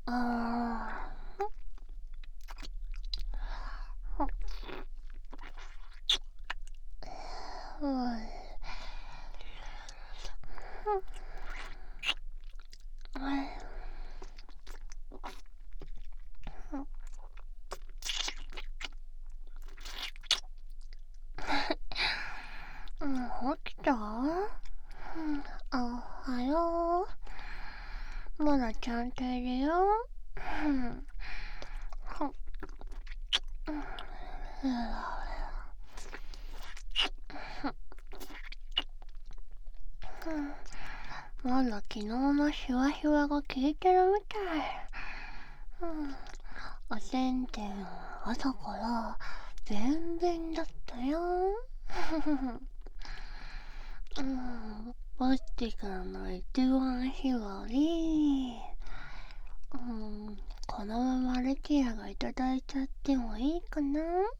あー、起きた？おはよう。まだちゃんといるよ。まだ昨日のシワシワが効いてるみたい。おせんべん朝から全然だったよ。ポスティ君の一番搾り。このままレキヤがいただいちゃってもいいかな？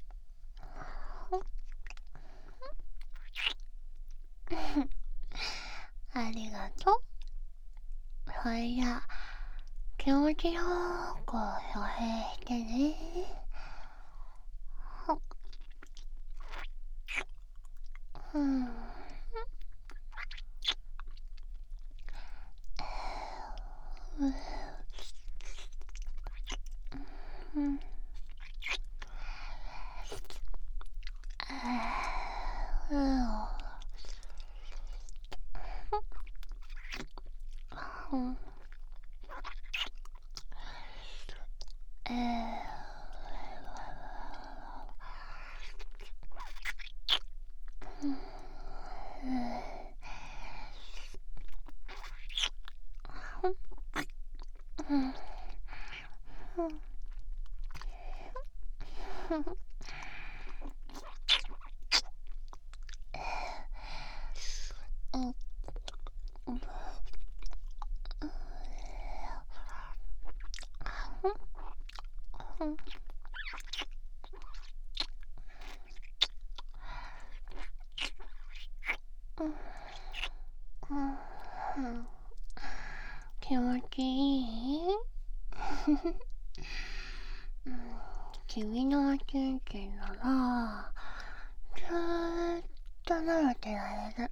ありがとう。それじゃ気持ちよく蘇生してね。気持ちいい？君のおちんちんならずーっと舐めてられる。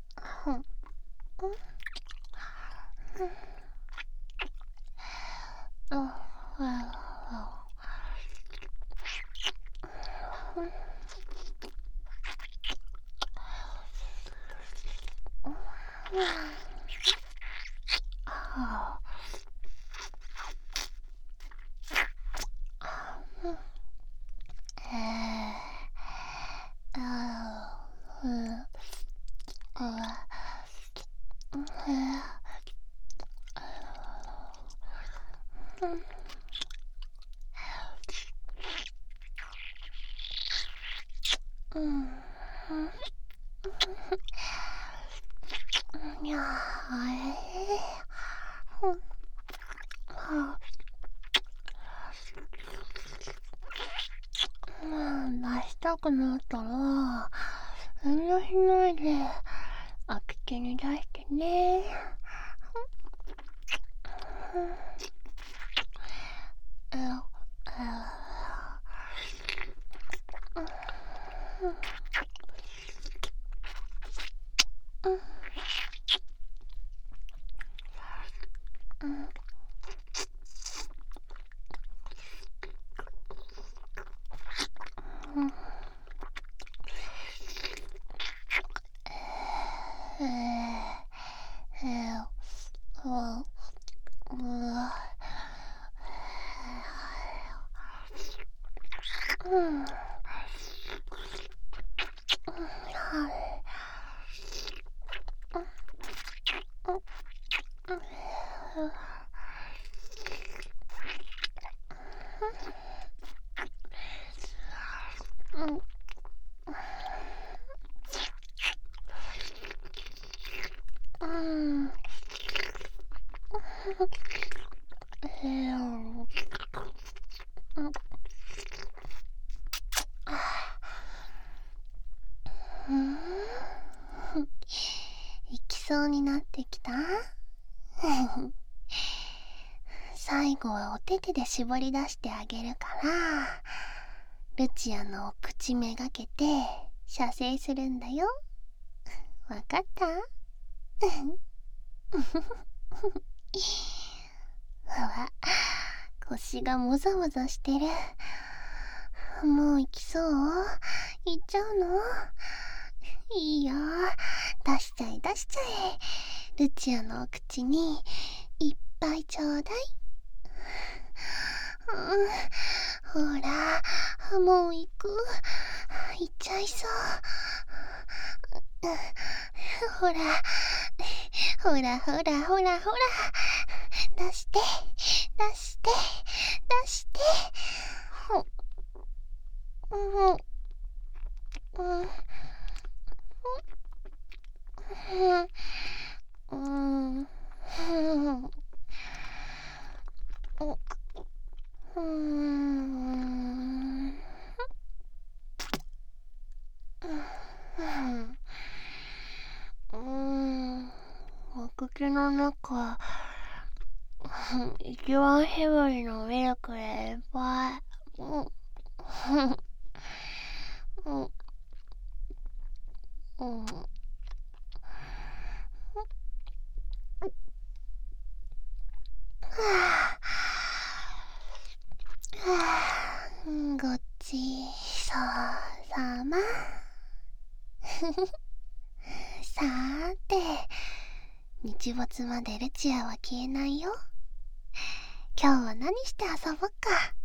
いや出したくなったら遠慮しないで空き地に出してね。行きそうになってきた？ 最後はお手手で絞り出してあげるから、ルチアのお口めがけて射精するんだよ。わかった？うわ、腰がもざもざしてる。もう行きそう？行っちゃうの？いいよ、出しちゃえ出しちゃえ。ルチアのお口にいっぱいちょうだい。ほら、もう行く。行っちゃいそう。ほら、ほらほらほらほら、出して出して出して。お口の中、一番ヘブリのミルクでいっぱい。ごちそうさま。さーて、日没までルチアは消えないよ。今日は何して遊ぼっか。